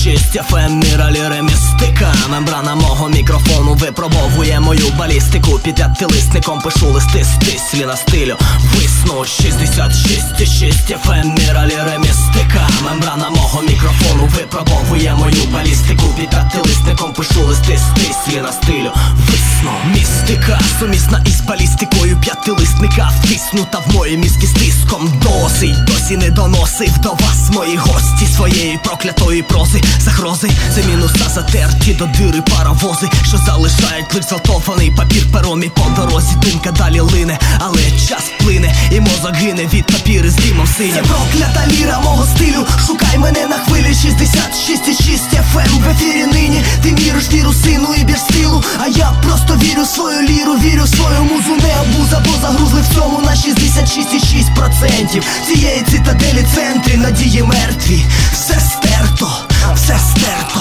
66 FM, міра ліри містика. Мембрана мого мікрофону випробовує мою балістику. Під п'ятилисником пишу листи з тислі на стилю висну. 66,6 FM, міра ліри містика. Мембрана мого мікрофону випробовує мою балістику. Під п'ятилисником пишу листи з тислі на стилю висну. Містика сумісна із балістикою п'ятилисника, втиснута в мої мізки з тиском досить. Досі не доносив до вас мої гості своєї проклятої прози. Загрози це мінуса затерті до дири паровози, що залишають лиш залтований папір пером і по дорозі. Думка далі лине, але час плине і мозок гине від папіри з димом синім. Це проклята ліра мого стилю, шукай мене на хвилі 66,6 FM. В ефірі нині ти віриш віру сину і бір стилу, а я просто вірю в свою ліру, вірю в свою музу. Не абуза, бо загрузли в цьому на 66,6% цієї цитаделі центрі надії мертві. Все стерто, все стерто.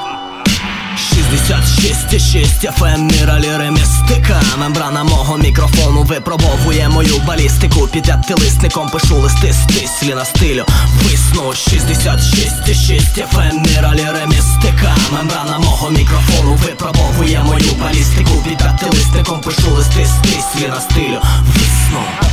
66,6 FM, міра ліри містика. Мембрана мого мікрофону випробовує мою балістику. Під п'ятилисником пишу листи з тислі на стилю висну. 66,6 FM, міра ліри містика. Мембрана мого мікрофону випробовує мою балістику. Під п'ятилисником пишу листи з тислі на стилю висну.